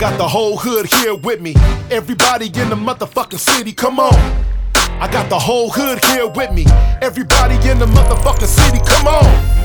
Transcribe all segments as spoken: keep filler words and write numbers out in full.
got the whole hood here with me. Everybody in the motherfucking city, come on. I got the whole hood here with me. Everybody in the motherfucking city, come on.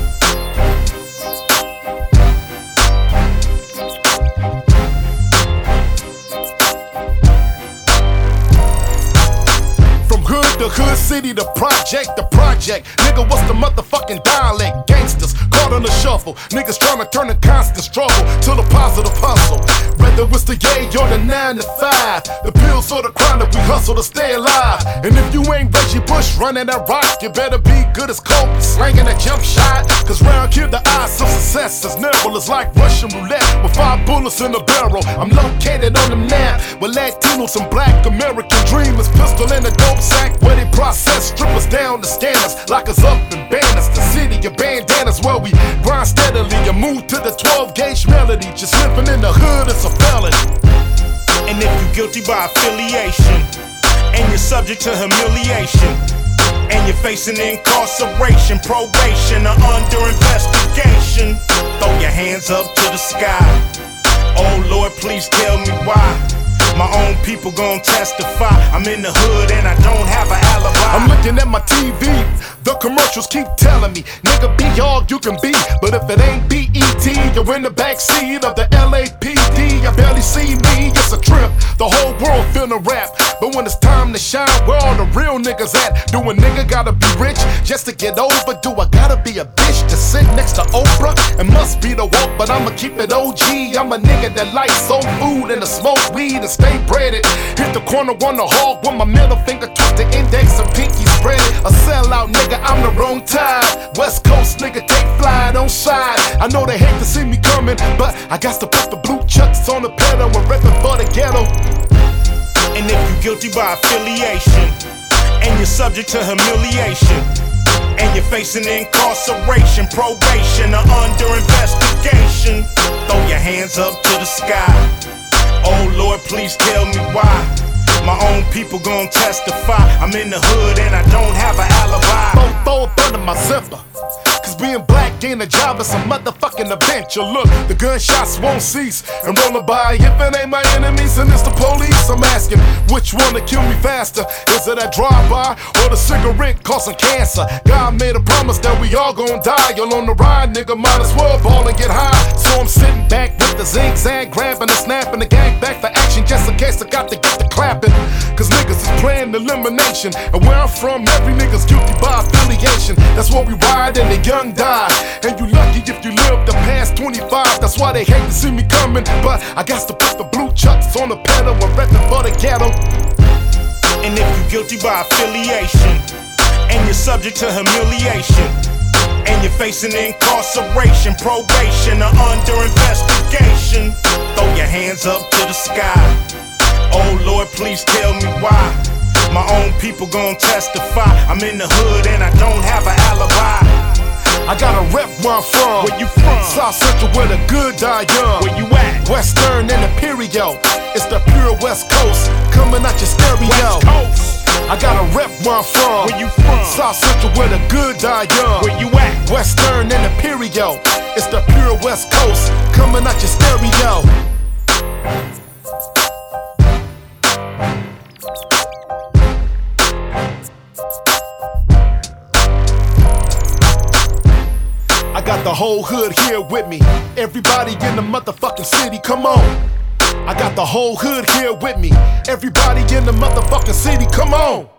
The hood city, the project, the project. Nigga, what's the motherfucking dialect? Gangsters caught on the shuffle. Niggas trying to turn the constant struggle to the positive hustle. Whether it's the yay or the nine to five, the pills or the crime that we hustle to stay alive. And if you ain't Reggie Bush running that rock, you better be good as Kobe, slanging that jump shot. Cause round here the odds of success is narrow. It's like Russian roulette with five bullets in the barrel. I'm located on the map with Latinos and black American dreamers. Pistol in a dope sack. Where they process strippers down to scanners, lock us up in banners. The city of bandanas where we grind steadily and move to the twelve gauge melody. Just living in the hood is a felony. And if you're guilty by affiliation, and you're subject to humiliation, and you're facing incarceration, probation, or under investigation, throw your hands up to the sky. Oh Lord, please tell me why. My own people gon' testify. I'm in the hood and I don't have an alibi. I'm looking at my T V. The commercials keep telling me, nigga, be all you can be. But if it ain't B E T, you're in the backseat of the L A P D. You barely see me, it's a trip. The whole world finna rap. But when it's time to shine, where all the real niggas at? Do a nigga gotta be rich just to get over? Do I gotta be a bitch to sit next to Oprah? It must be the walk, but I'ma keep it O G. I'm a nigga that likes soul food and to smoke weed and stay breaded. Hit the corner on the hog with my middle finger, twist the index and pinky spread it. A sellout nigga, I'm the wrong tide. West Coast nigga, take flight on side. I know they hate to see me coming, but I got to put the blue chucks on the pedal and reppin' for the ghetto. And if you're guilty by affiliation, and you're subject to humiliation, and you're facing incarceration, probation, or under investigation, throw your hands up to the sky. Oh Lord, please tell me why. My own people gon' testify. I'm in the hood and I don't have an alibi. Both fold under my zipper. Cause being black ain't a job, it's a motherfucking adventure. Look, the gunshots won't cease and rollin' by. If it ain't my enemies and it's the police, I'm asking which one to kill me faster. Is it that drive-by or the cigarette causing cancer? God made a promise that we all gon' die. You're on the ride, nigga, might as well ball and get high. So I'm sitting back with the zigzag, grabbing and snapping the gang back for action just in case I got to get the clapping. Cause niggas is playing elimination, and where I'm from, every nigga's guilty by affiliation. That's why we ride and the young die, and you lucky if you live the past twenty-five. That's why they hate to see me coming, but I got to put the blue chucks on the pedal and reppin' for the ghetto. And if you're guilty by affiliation, and you're subject to humiliation, and you're facing incarceration, probation, or under investigation, throw your hands up to the sky. Oh Lord, please tell me why. My own people gon' testify. I'm in the hood and I don't have an alibi. I gotta rep where I'm from. Where you from? South Central where the good die young. Where you at? Western and Imperial. It's the pure West Coast coming out your stereo. West Coast. I gotta rep where I'm from. Where you from? South Central where the good die young. Where you at? Western and Imperial. It's the pure West Coast coming out your stereo. I got the whole hood here with me. Everybody in the motherfucking city, come on. I got the whole hood here with me. Everybody in the motherfucking city, come on.